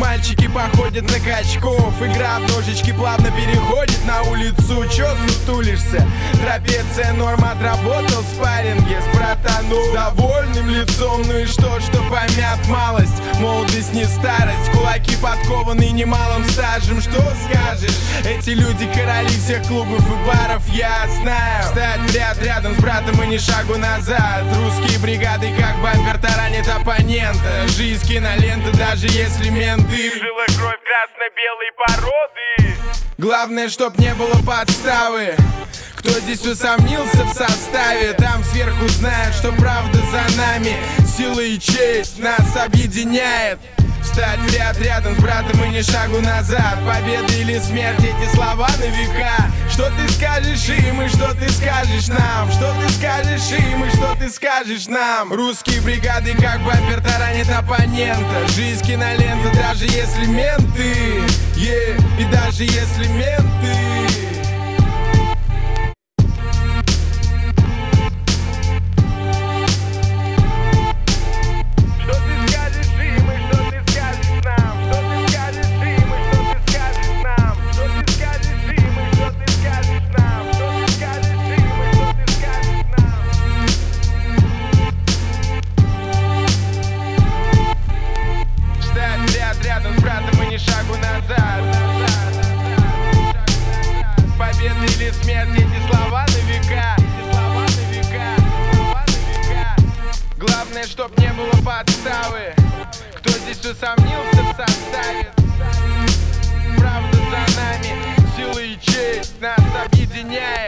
мальчики походят на качков. Игра в ножички плавно переходит на улицу. Чё сутулишься? Трапеция норм, отработал в спарринге с братаном с довольным лицом. Ну и что помят малость? Молодость не старость, кулаки подкованы немалым стажем. Что скажешь? Эти люди короли всех клубов и баров, я знаю. Встать в ряд рядом с братом и ни шагу назад. Русские бригады как бампер таранит оппонента. Жизнь кинолента, даже если менты. Жила кровь красно-белой породы. Главное, чтоб не было подставы. Кто здесь усомнился в составе, там сверху знают, что правда за нами. Сила и честь нас объединяет. Встать в ряд рядом с братом и ни шагу назад. Победа или смерть, эти слова на века. Что ты скажешь им и что ты скажешь нам? Что ты скажешь им и что ты скажешь нам? Русские бригады как бампер таранит оппонента. Жизнь кинолента, даже если менты, и даже если менты. Рядом с братом и ни шагу назад. Победа или смерть, эти слова на века. Главное, чтоб не было подставы. Кто здесь усомнился в составе? Правда за нами, сила и честь нас объединяет.